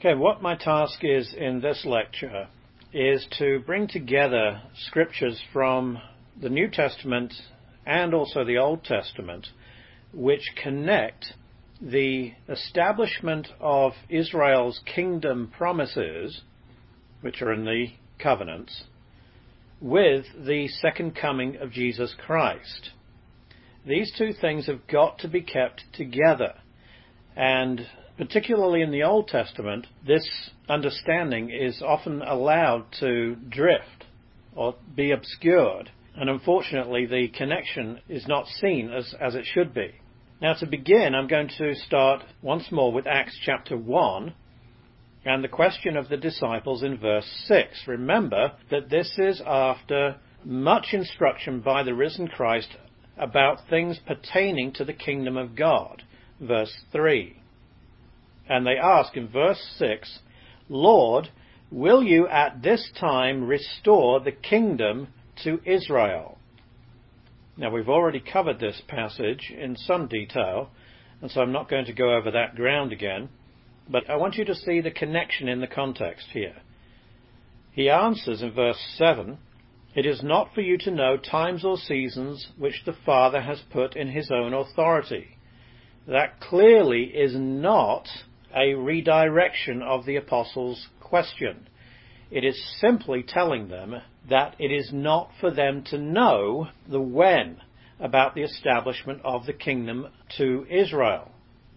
Okay, what my task is in this lecture is to bring together scriptures from the New Testament and also the Old Testament which connect the establishment of Israel's kingdom promises, which are in the covenants, with the second coming of Jesus Christ. These two things have got to be kept together, and particularly in the Old Testament, this understanding is often allowed to drift or be obscured, and unfortunately the connection is not seen as it should be. Now, to begin, I'm going to start once more with Acts chapter 1 and the question of the disciples in verse 6. Remember that this is after much instruction by the risen Christ about things pertaining to the kingdom of God. Verse 3. And they ask in verse 6, Lord, will you at this time restore the kingdom to Israel? Now, we've already covered this passage in some detail, and so I'm not going to go over that ground again, but I want you to see the connection in the context here. He answers in verse 7, It is not for you to know times or seasons which the Father has put in his own authority. That clearly is not a redirection of the apostles' question. It is simply telling them that it is not for them to know the when about the establishment of the kingdom to Israel.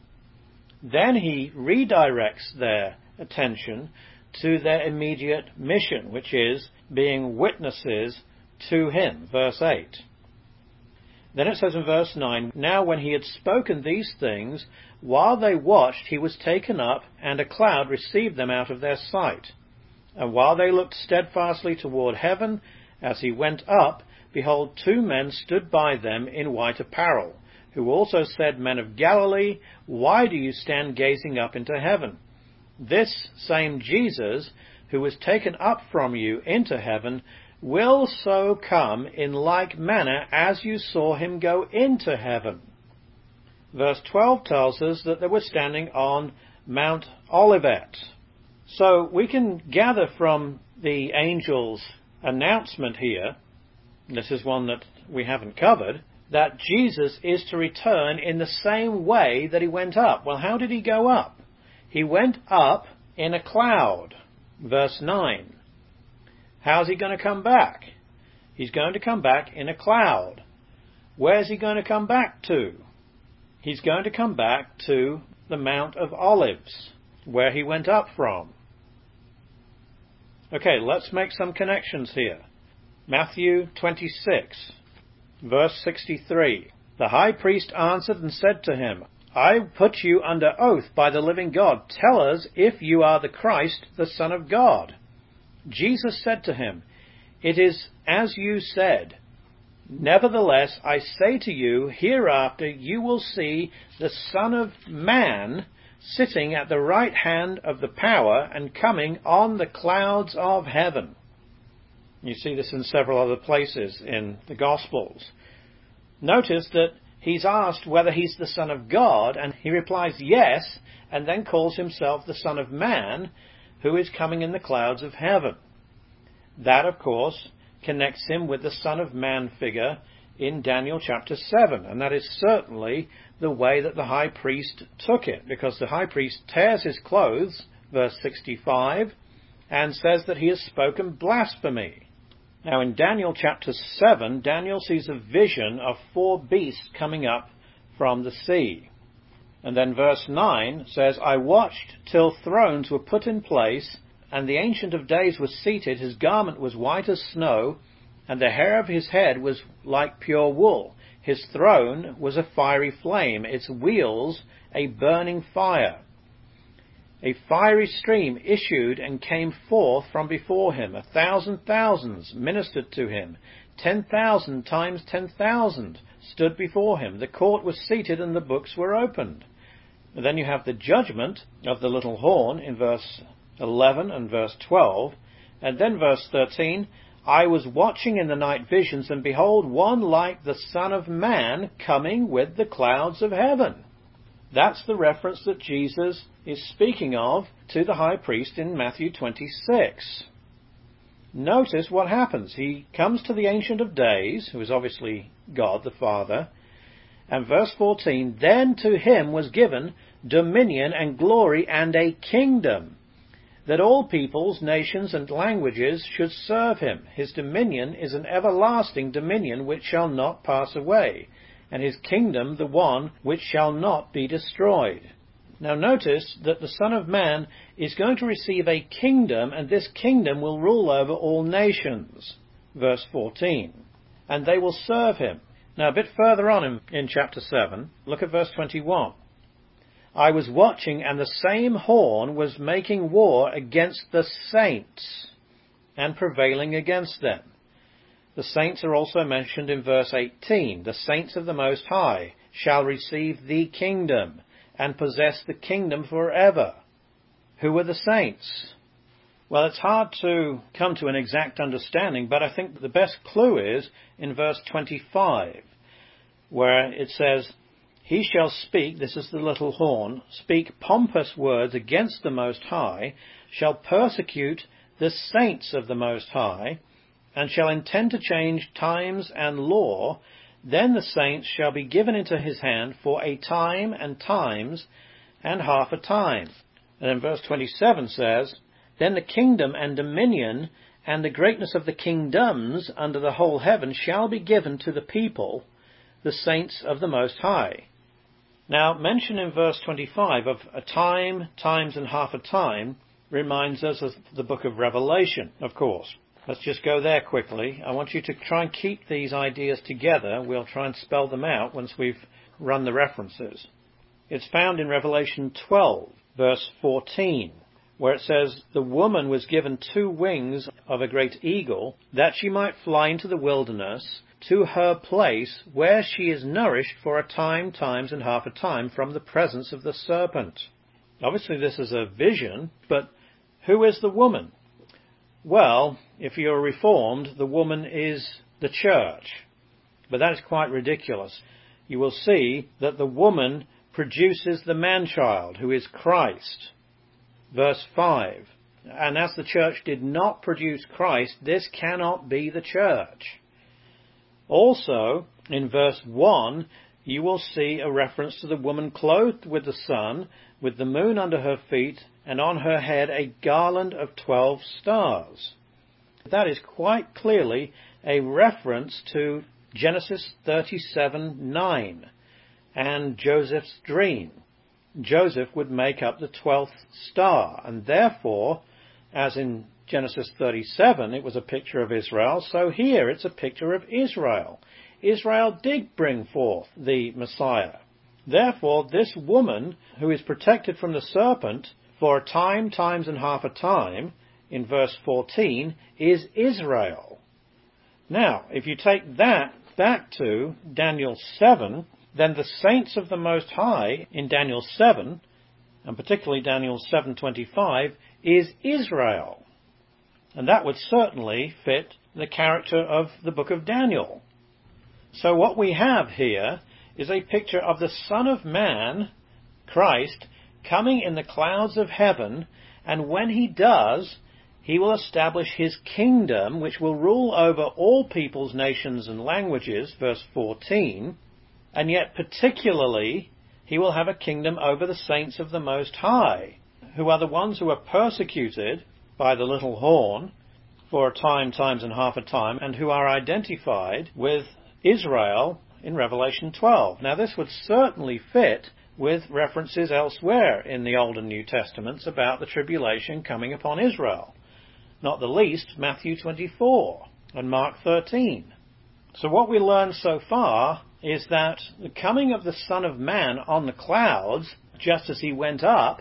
Then he redirects their attention to their immediate mission, which is being witnesses to him. Verse 8. Then it says in verse 9, Now when he had spoken these things, while they watched, he was taken up, and a cloud received them out of their sight. And while they looked steadfastly toward heaven, as he went up, behold, two men stood by them in white apparel, who also said, Men of Galilee, why do you stand gazing up into heaven? This same Jesus, who was taken up from you into heaven, will so come in like manner as you saw him go into heaven. Verse 12 tells us that they were standing on Mount Olivet. So we can gather from the angel's announcement here, this is one that we haven't covered, that Jesus is to return in the same way that he went up. Well, how did he go up? He went up in a cloud. Verse 9. How's he going to come back? He's going to come back in a cloud. Where's he going to come back to? He's going to come back to the Mount of Olives, where he went up from. Okay, let's make some connections here. Matthew 26, verse 63. The high priest answered and said to him, I put you under oath by the living God. Tell us if you are the Christ, the Son of God. Jesus said to him, It is as you said. Nevertheless, I say to you, hereafter you will see the Son of Man sitting at the right hand of the power and coming on the clouds of heaven. You see this in several other places in the Gospels. Notice that he's asked whether he's the Son of God, and he replies yes, and then calls himself the Son of Man, who is coming in the clouds of heaven. That, of course, connects him with the Son of Man figure in Daniel chapter 7, and that is certainly the way that the high priest took it, because the high priest tears his clothes, verse 65, and says that he has spoken blasphemy. Now in Daniel chapter 7, Daniel sees a vision of 4 beasts coming up from the sea. And then verse 9 says, I watched till thrones were put in place, and the Ancient of Days was seated. His garment was white as snow, and the hair of his head was like pure wool. His throne was a fiery flame, its wheels a burning fire. A fiery stream issued and came forth from before him. 1,000 thousands ministered to him. 10,000 times 10,000 stood before him. The court was seated and the books were opened. And then you have the judgment of the little horn in verse 11 and verse 12. And then verse 13, I was watching in the night visions, and behold, one like the Son of Man coming with the clouds of heaven. That's the reference that Jesus is speaking of to the high priest in Matthew 26. Notice what happens. He comes to the Ancient of Days, who is obviously God the Father, and verse 14, then to him was given dominion and glory and a kingdom, that all peoples, nations, and languages should serve him. His dominion is an everlasting dominion which shall not pass away, and his kingdom the one which shall not be destroyed. Now notice that the Son of Man is going to receive a kingdom, and this kingdom will rule over all nations. Verse 14. And they will serve him. Now a bit further on in chapter 7, look at verse 21. I was watching, and the same horn was making war against the saints and prevailing against them. The saints are also mentioned in verse 18. The saints of the Most High shall receive the kingdom and possess the kingdom forever. Who are the saints? Well, it's hard to come to an exact understanding, but I think the best clue is in verse 25, where it says, he shall speak, this is the little horn, speak pompous words against the Most High, shall persecute the saints of the Most High, and shall intend to change times and law. Then the saints shall be given into his hand for a time and times and half a time. And then verse 27 says, then the kingdom and dominion and the greatness of the kingdoms under the whole heaven shall be given to the people, the saints of the Most High. Now, mention in verse 25 of a time, times, and half a time reminds us of the book of Revelation, of course. Let's just go there quickly. I want you to try and keep these ideas together. We'll try and spell them out once we've run the references. It's found in Revelation 12, verse 14, where it says, the woman was given 2 wings of a great eagle, that she might fly into the wilderness, to her place where she is nourished for a time, times, and half a time from the presence of the serpent. Obviously this is a vision, but who is the woman? Well, if you're Reformed, the woman is the church. But that is quite ridiculous. You will see that the woman produces the man-child, who is Christ. Verse 5. And as the church did not produce Christ, this cannot be the church. Also, in verse 1, you will see a reference to the woman clothed with the sun, with the moon under her feet, and on her head a garland of 12 stars. That is quite clearly a reference to Genesis 37:9 and Joseph's dream. Joseph would make up the 12th star, and therefore, as in Genesis 37, it was a picture of Israel, so here it's a picture of Israel. Israel did bring forth the Messiah. Therefore, this woman, who is protected from the serpent for a time, times, and half a time, in verse 14, is Israel. Now, if you take that back to Daniel 7, then the saints of the Most High in Daniel 7, and particularly Daniel 7:25, is Israel. And that would certainly fit the character of the book of Daniel. So what we have here is a picture of the Son of Man, Christ, coming in the clouds of heaven, and when he does, he will establish his kingdom, which will rule over all peoples, nations, and languages, verse 14, and yet particularly he will have a kingdom over the saints of the Most High, who are the ones who are persecuted by the little horn for a time, times, and half a time, and who are identified with Israel in Revelation 12. Now this would certainly fit with references elsewhere in the Old and New Testaments about the tribulation coming upon Israel, not the least Matthew 24 and Mark 13. So what we learn so far is that the coming of the Son of Man on the clouds, just as he went up,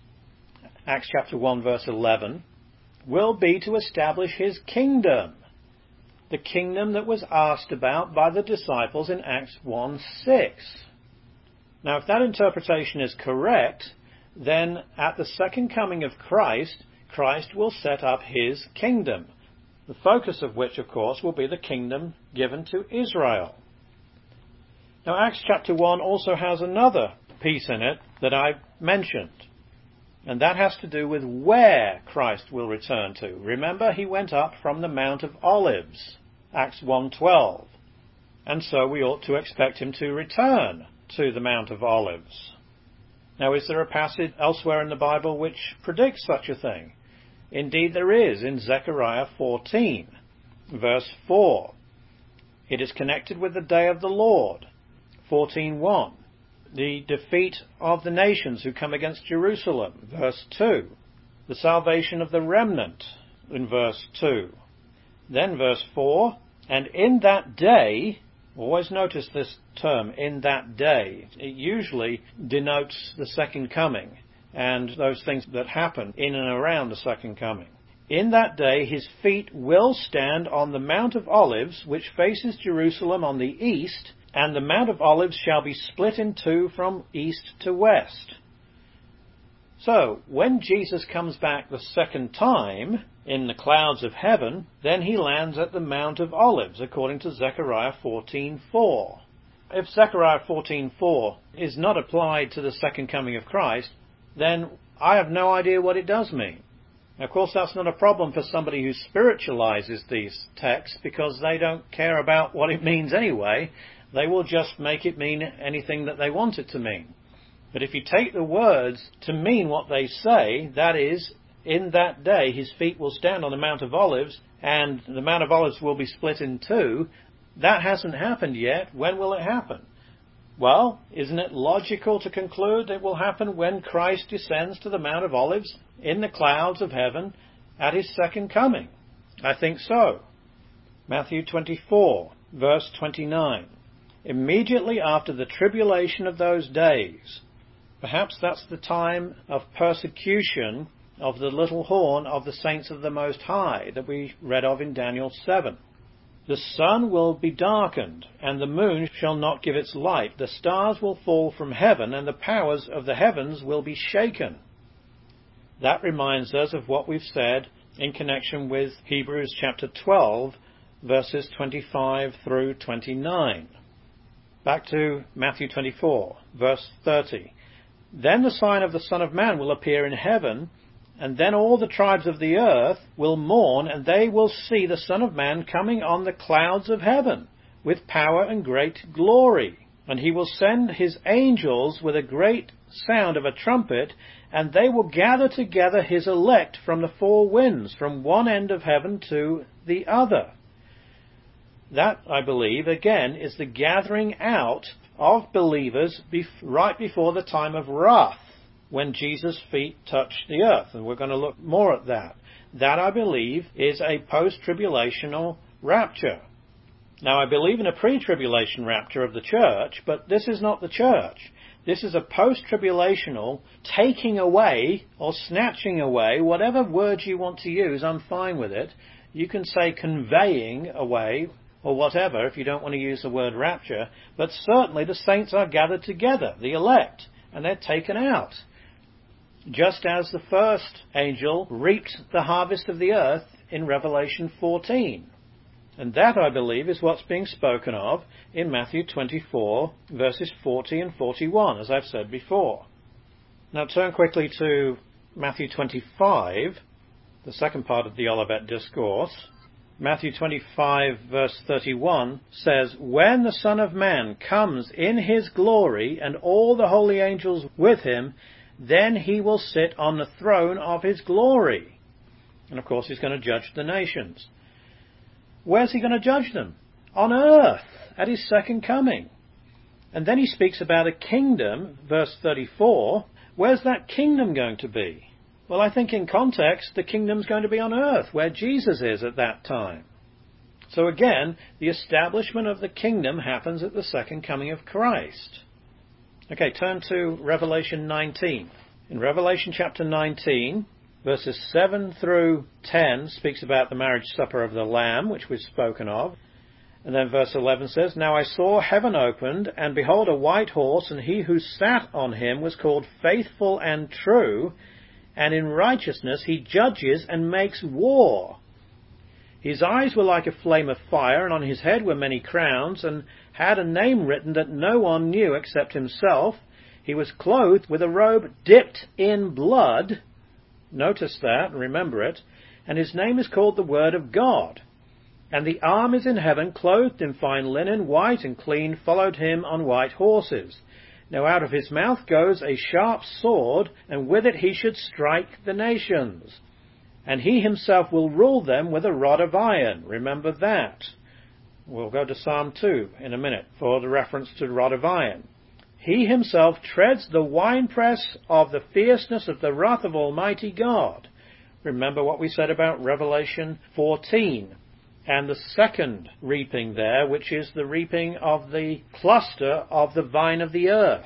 Acts chapter 1 verse 11, will be to establish his kingdom. The kingdom that was asked about by the disciples in Acts 1:6. Now, if that interpretation is correct, then at the second coming of Christ, Christ will set up his kingdom, the focus of which, of course, will be the kingdom given to Israel. Now, Acts chapter 1 also has another piece in it that I mentioned. And that has to do with where Christ will return to. Remember, he went up from the Mount of Olives, Acts 1:12. And so we ought to expect him to return to the Mount of Olives. Now, is there a passage elsewhere in the Bible which predicts such a thing? Indeed there is, in Zechariah 14, verse 4. It is connected with the day of the Lord, 14:1. The defeat of the nations who come against Jerusalem, verse 2. The salvation of the remnant, in verse 2. Then verse 4, and in that day, always notice this term, in that day. It usually denotes the second coming and those things that happen in and around the second coming. In that day his feet will stand on the Mount of Olives, which faces Jerusalem on the east, and the Mount of Olives shall be split in two from east to west. So, when Jesus comes back the second time in the clouds of heaven, then he lands at the Mount of Olives, according to Zechariah 14:4. If Zechariah 14:4 is not applied to the second coming of Christ, then I have no idea what it does mean. Now, of course, that's not a problem for somebody who spiritualizes these texts, because they don't care about what it means anyway. They will just make it mean anything that they want it to mean. But if you take the words to mean what they say, that is, in that day his feet will stand on the Mount of Olives, and the Mount of Olives will be split in two, that hasn't happened yet. When will it happen? Well, isn't it logical to conclude it will happen when Christ descends to the Mount of Olives in the clouds of heaven at his second coming? I think so. Matthew 24, verse 29. Immediately after the tribulation of those days. Perhaps that's the time of persecution of the little horn of the saints of the Most High that we read of in Daniel 7. The sun will be darkened, and the moon shall not give its light. The stars will fall from heaven, and the powers of the heavens will be shaken. That reminds us of what we've said in connection with Hebrews chapter 12, verses 25 through 29. Back to Matthew 24, verse 30. Then the sign of the Son of Man will appear in heaven, and then all the tribes of the earth will mourn, and they will see the Son of Man coming on the clouds of heaven with power and great glory. And he will send his angels with a great sound of a trumpet, and they will gather together his elect from the four winds, from one end of heaven to the other. That, I believe, again, is the gathering out of believers right before the time of wrath, when Jesus' feet touch the earth. And we're going to look more at that. That, I believe, is a post-tribulational rapture. Now, I believe in a pre-tribulation rapture of the church, but this is not the church. This is a post-tribulational taking away or snatching away, whatever words you want to use, I'm fine with it. You can say conveying away, or whatever, if you don't want to use the word rapture, but certainly the saints are gathered together, the elect, and they're taken out. Just as the first angel reaped the harvest of the earth in Revelation 14. And that, I believe, is what's being spoken of in Matthew 24, verses 40 and 41, as I've said before. Now turn quickly to Matthew 25, the second part of the Olivet Discourse. Matthew 25, verse 31 says, when the Son of Man comes in his glory and all the holy angels with him, then he will sit on the throne of his glory. And of course he's going to judge the nations. Where's he going to judge them? On earth, at his second coming. And then he speaks about a kingdom, verse 34. Where's that kingdom going to be? Well, I think in context, the kingdom's going to be on earth, where Jesus is at that time. So again, the establishment of the kingdom happens at the second coming of Christ. Okay, turn to Revelation 19. In Revelation chapter 19, verses 7 through 10 speaks about the marriage supper of the Lamb, which we've spoken of. And then verse 11 says, now I saw heaven opened, and behold a white horse, and he who sat on him was called Faithful and True, and in righteousness he judges and makes war. His eyes were like a flame of fire, and on his head were many crowns, and had a name written that no one knew except himself. He was clothed with a robe dipped in blood. Notice that, remember it. And his name is called the Word of God. And the armies in heaven, clothed in fine linen, white and clean, followed him on white horses. Now out of his mouth goes a sharp sword, and with it he should strike the nations. And he himself will rule them with a rod of iron. Remember that. We'll go to Psalm 2 in a minute for the reference to the rod of iron. He himself treads the winepress of the fierceness of the wrath of Almighty God. Remember what we said about Revelation 14 and the second reaping there, which is the reaping of the cluster of the vine of the earth.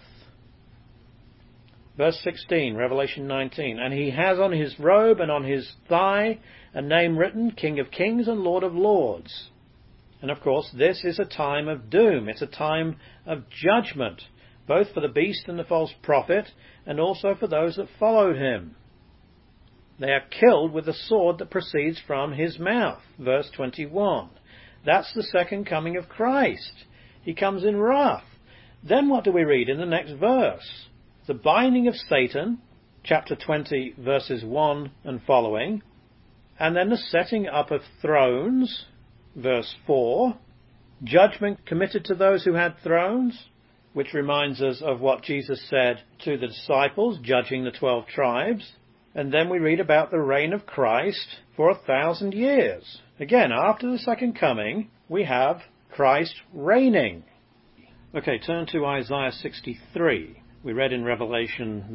Verse 16, Revelation 19. And he has on his robe and on his thigh a name written, King of Kings and Lord of Lords. And of course, this is a time of doom. It's a time of judgment, both for the beast and the false prophet, and also for those that followed him. They are killed with the sword that proceeds from his mouth. Verse 21. That's the second coming of Christ. He comes in wrath. Then what do we read in the next verse? The binding of Satan, chapter 20, verses 1 and following. And then the setting up of thrones, verse 4. Judgment committed to those who had thrones, which reminds us of what Jesus said to the disciples, judging the 12 tribes. And then we read about the reign of Christ for 1,000 years. Again, after the second coming, we have Christ reigning. Okay, turn to Isaiah 63. We read in Revelation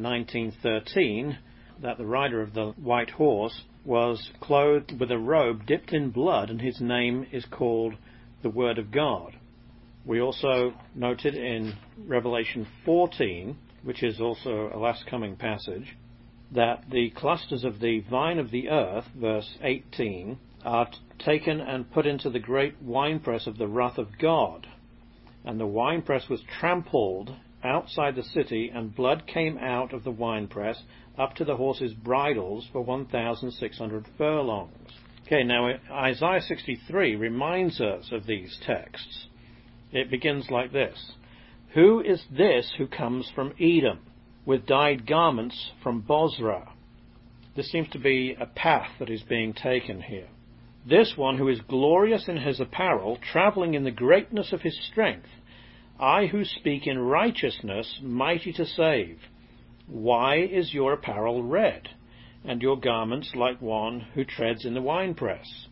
19:13 that the rider of the white horse was clothed with a robe dipped in blood, and his name is called the Word of God. We also noted in Revelation 14, which is also a last coming passage, that the clusters of the vine of the earth, verse 18, are taken and put into the great winepress of the wrath of God. And the winepress was trampled outside the city, and blood came out of the winepress up to the horses' bridles for 1,600 furlongs. Okay, now Isaiah 63 reminds us of these texts. It begins like this. Who is this who comes from Edom, with dyed garments from Bozrah? This seems to be a path that is being taken here. This one who is glorious in his apparel, travelling in the greatness of his strength. I who speak in righteousness, mighty to save. Why is your apparel red, and your garments like one who treads in the winepress?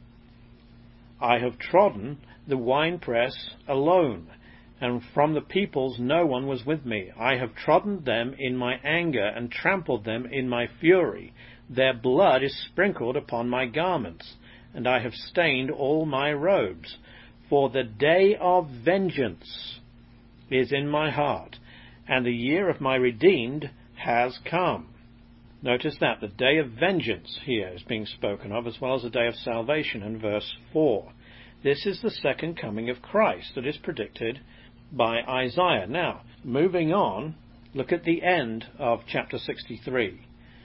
I have trodden the winepress alone, and from the peoples no one was with me. I have trodden them in my anger, and trampled them in my fury. Their blood is sprinkled upon my garments, and I have stained all my robes. For the day of vengeance is in my heart, and the year of my redeemed has come. Notice that the day of vengeance here is being spoken of, as well as the day of salvation in verse 4. This is the second coming of Christ that is predicted by Isaiah. Now, moving on, look at the end of chapter 63.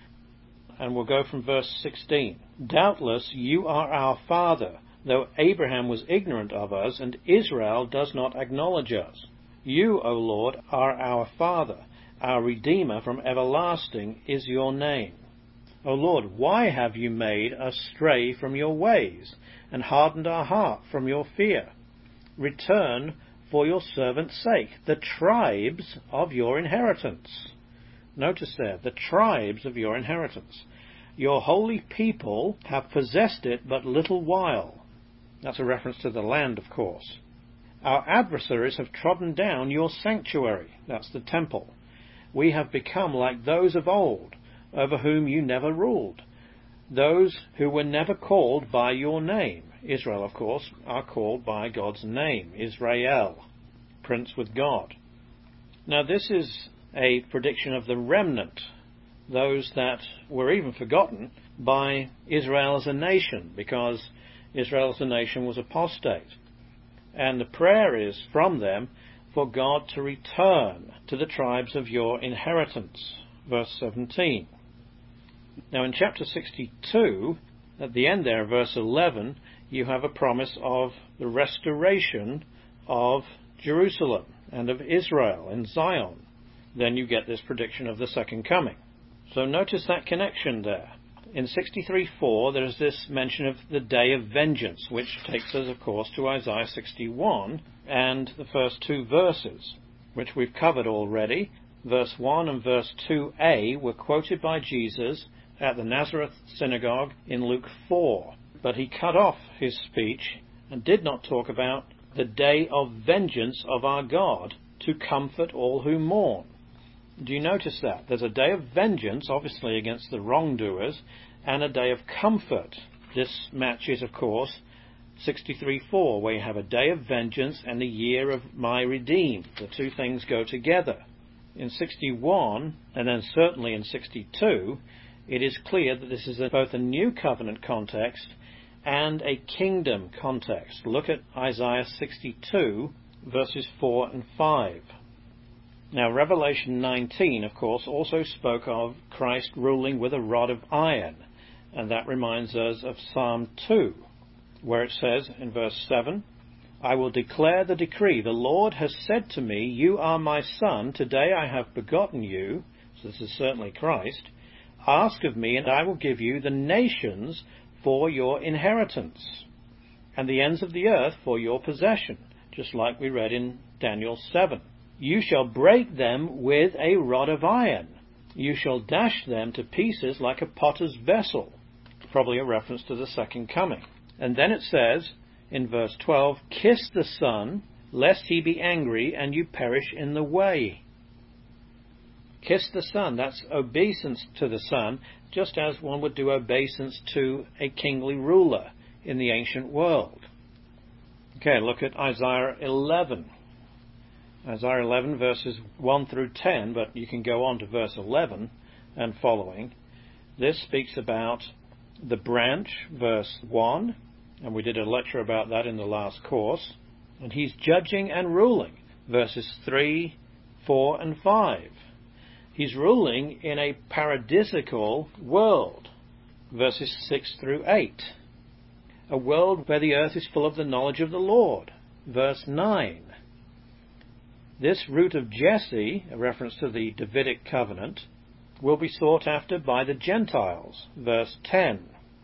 And we'll go from verse 16. Doubtless you are our father, though Abraham was ignorant of us, and Israel does not acknowledge us. You, O Lord, are our Father. Our Redeemer from everlasting is your name. O Lord, why have you made us stray from your ways, and hardened our heart from your fear? Return for your servant's sake, the tribes of your inheritance. Notice there, the tribes of your inheritance. Your holy people have possessed it but little while. That's a reference to the land, of course. Our adversaries have trodden down your sanctuary. That's the temple. We have become like those of old, over whom you never ruled. Those who were never called by your name. Israel, of course, are called by God's name. Israel, Prince with God. Now this is a prediction of the remnant, those that were even forgotten by Israel as a nation, because Israel as a nation was apostate. And the prayer is from them for God to return to the tribes of your inheritance. Verse 17. Now in chapter 62, at the end there, verse 11, you have a promise of the restoration of Jerusalem and of Israel and Zion. then you get this prediction of the second coming. So notice that connection there. In 63:4 there is this mention of the day of vengeance, which takes us, of course, to Isaiah 61 and the first two verses, which we've covered already. Verse 1 and verse 2a were quoted by Jesus at the Nazareth synagogue in Luke 4. But he cut off his speech and did not talk about the day of vengeance of our God to comfort all who mourn. Do you notice that? There's a day of vengeance, obviously, against the wrongdoers, and a day of comfort. This matches, of course, 63:4, where you have a day of vengeance and the year of my redeemed. The two things go together. In 61, and then certainly in 62, it is clear that this is both a new covenant context and a kingdom context. Look at Isaiah 62, verses 4 and 5. Now, Revelation 19, of course, also spoke of Christ ruling with a rod of iron, and that reminds us of Psalm 2, where it says in verse 7, I will declare the decree. The Lord has said to me, you are my son. Today I have begotten you. So this is certainly Christ. Ask of me, and I will give you the nations for your inheritance, and the ends of the earth for your possession, just like we read in Daniel 7. You shall break them with a rod of iron. You shall dash them to pieces like a potter's vessel. Probably a reference to the second coming. And then it says, in verse 12, kiss the Son, lest he be angry and you perish in the way. Kiss the Son, that's obeisance to the Son, just as one would do obeisance to a kingly ruler in the ancient world. Okay, look at Isaiah 11. Isaiah 11 verses 1 through 10, but you can go on to verse 11 and following. This speaks about the branch, verse 1, and we did a lecture about that in the last course. And he's judging and ruling, verses 3, 4 and 5. He's ruling in a paradisical world, verses 6 through 8. A world where the earth is full of the knowledge of the Lord, verse 9. This root of Jesse, a reference to the Davidic covenant, will be sought after by the Gentiles, verse 10.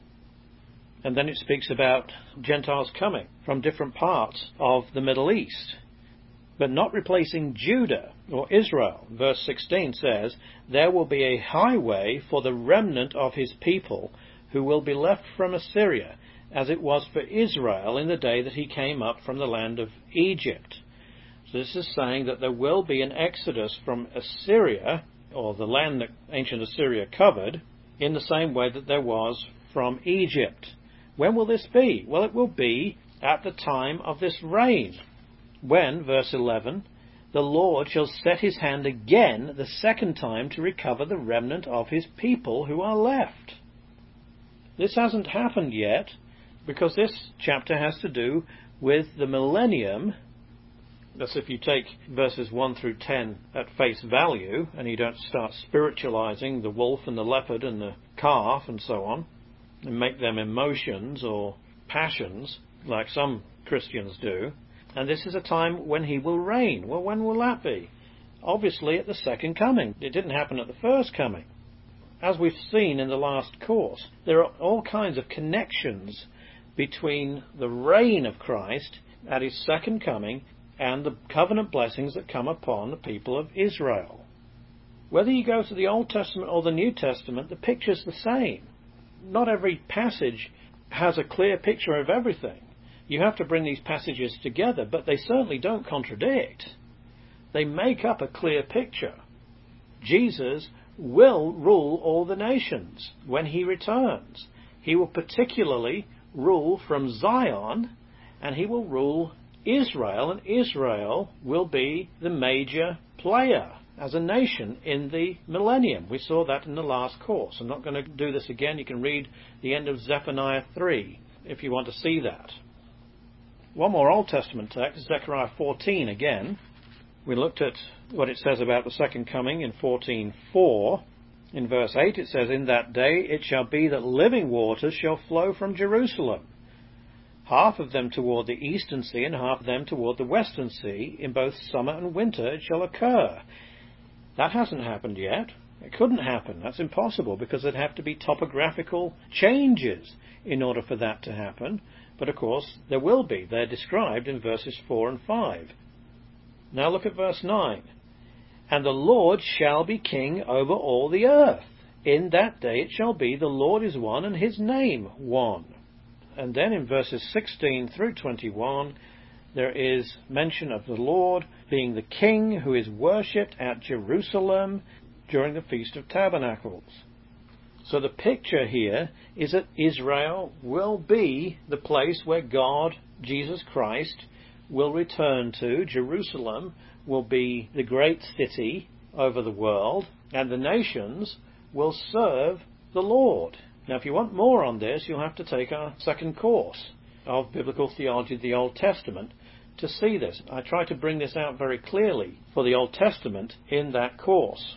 And then it speaks about Gentiles coming from different parts of the Middle East, but not replacing Judah or Israel. Verse 16 says, there will be a highway for the remnant of his people who will be left from Assyria, as it was for Israel in the day that he came up from the land of Egypt. So this is saying that there will be an exodus from Assyria, or the land that ancient Assyria covered, in the same way that there was from Egypt. When will this be? Well, it will be at the time of this reign, when, verse 11, the Lord shall set his hand again the second time to recover the remnant of his people who are left. This hasn't happened yet, because this chapter has to do with the millennium. That's if you take verses 1 through 10 at face value, and you don't start spiritualizing the wolf and the leopard and the calf and so on, and make them emotions or passions, like some Christians do. And this is a time when he will reign. Well, when will that be? Obviously at the second coming. It didn't happen at the first coming. As we've seen in the last course, there are all kinds of connections between the reign of Christ at his second coming and the covenant blessings that come upon the people of Israel. Whether you go to the Old Testament or the New Testament, the picture's the same. Not every passage has a clear picture of everything. You have to bring these passages together, but they certainly don't contradict. They make up a clear picture. Jesus will rule all the nations when he returns. He will particularly rule from Zion, and he will rule Israel, and Israel will be the major player as a nation in the millennium. We saw that in the last course. I'm not going to do this again. You can read the end of Zephaniah 3 if you want to see that. One more Old Testament text, Zechariah 14 again. We looked at what it says about the second coming in 14:4. In verse 8 it says, in that day it shall be that living waters shall flow from Jerusalem, half of them toward the eastern sea and half of them toward the western sea. In both summer and winter it shall occur. That hasn't happened yet. It couldn't happen. That's impossible, because there'd have to be topographical changes in order for that to happen. But of course, there will be. They're described in verses 4 and 5. Now look at verse 9. And the Lord shall be king over all the earth. In that day it shall be, the Lord is one, and his name one. And then in verses 16 through 21, there is mention of the Lord being the king who is worshipped at Jerusalem during the Feast of Tabernacles. So the picture here is that Israel will be the place where God, Jesus Christ, will return to. Jerusalem will be the great city over the world, and the nations will serve the Lord. Now, if you want more on this, you'll have to take our second course of Biblical Theology of the Old Testament to see this. I try to bring this out very clearly for the Old Testament in that course.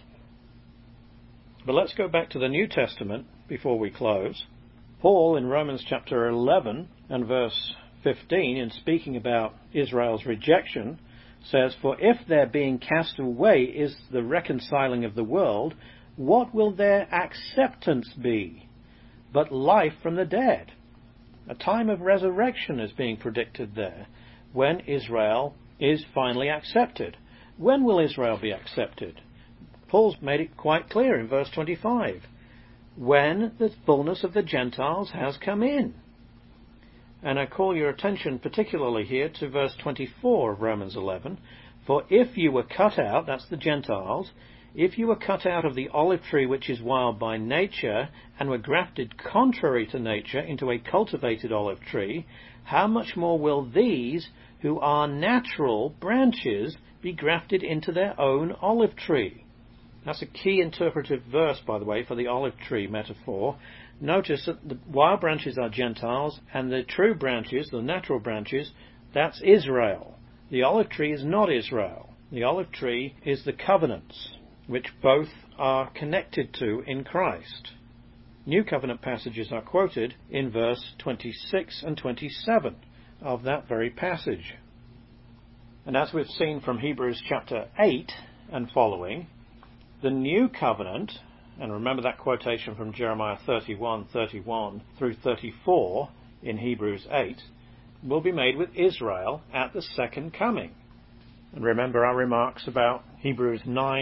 But let's go back to the New Testament before we close. Paul, in Romans chapter 11 and verse 15, in speaking about Israel's rejection, says, For if their being cast away is the reconciling of the world, what will their acceptance be but life from the dead? A time of resurrection is being predicted there, when Israel is finally accepted. When will Israel be accepted? Paul's made it quite clear in verse 25. When the fullness of the Gentiles has come in. And I call your attention particularly here to verse 24 of Romans 11. For if you were cut out, that's the Gentiles, if you were cut out of the olive tree which is wild by nature, and were grafted contrary to nature into a cultivated olive tree, how much more will these, who are natural branches, be grafted into their own olive tree? That's a key interpretive verse, by the way, for the olive tree metaphor. Notice that the wild branches are Gentiles, and the true branches, the natural branches, that's Israel. The olive tree is not Israel. The olive tree is the covenants, which both are connected to in Christ. New covenant passages are quoted in verse 26 and 27 of that very passage. And as we've seen from Hebrews chapter 8 and following, the new covenant, and remember that quotation from Jeremiah 31 through 34 in Hebrews 8, will be made with Israel at the second coming. And remember our remarks about Hebrews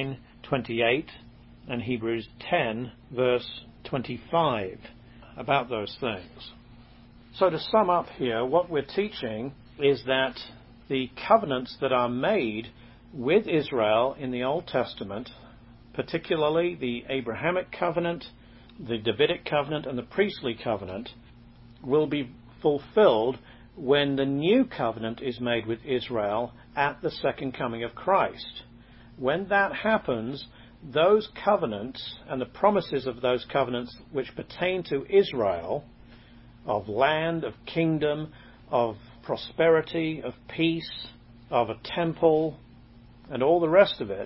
9:28 and Hebrews 10 verse 25 about those things. So to sum up here, what we're teaching is that the covenants that are made with Israel in the Old Testament, particularly the Abrahamic covenant, the Davidic covenant, and the priestly covenant, will be fulfilled when the new covenant is made with Israel at the second coming of Christ. When that happens, those covenants and the promises of those covenants which pertain to Israel, of land, of kingdom, of prosperity, of peace, of a temple, and all the rest of it,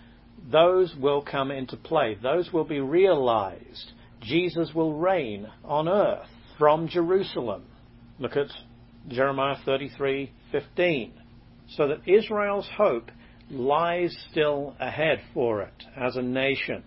those will come into play. Those will be realized. Jesus will reign on earth from Jerusalem. Look at Jeremiah 33:15. So that Israel's hope lies still ahead for it as a nation.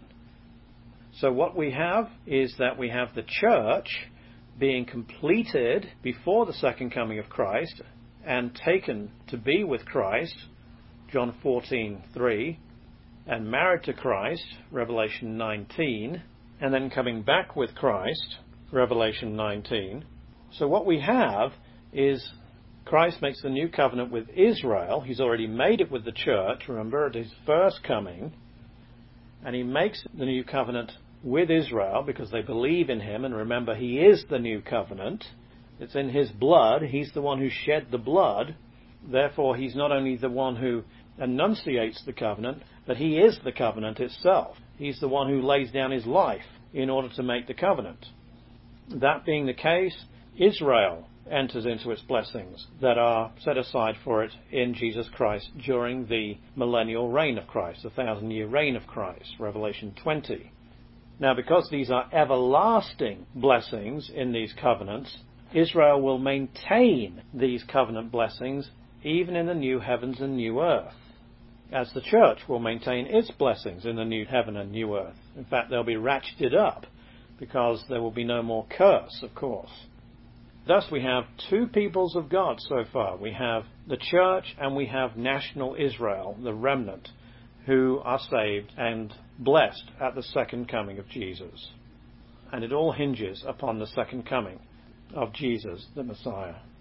So what we have is that we have the church being completed before the second coming of Christ and taken to be with Christ, John 14:3, and married to Christ, Revelation 19, and then coming back with Christ, Revelation 19. So what we have is Christ makes the new covenant with Israel. He's already made it with the church, remember, at his first coming. And he makes the new covenant with Israel because they believe in him. And remember, he is the new covenant. It's in his blood. He's the one who shed the blood. Therefore, he's not only the one who enunciates the covenant, but he is the covenant itself. He's the one who lays down his life in order to make the covenant. That being the case, Israel enters into its blessings that are set aside for it in Jesus Christ during the millennial reign of Christ, the 1,000-year reign of Christ, Revelation 20. Now, because these are everlasting blessings in these covenants, Israel will maintain these covenant blessings even in the new heavens and new earth. as the church will maintain its blessings in the new heaven and new earth. In fact, they'll be ratcheted up because there will be no more curse, of course. Thus we have two peoples of God so far. We have the church and we have national Israel, the remnant, who are saved and blessed at the second coming of Jesus. And it all hinges upon the second coming of Jesus, the Messiah.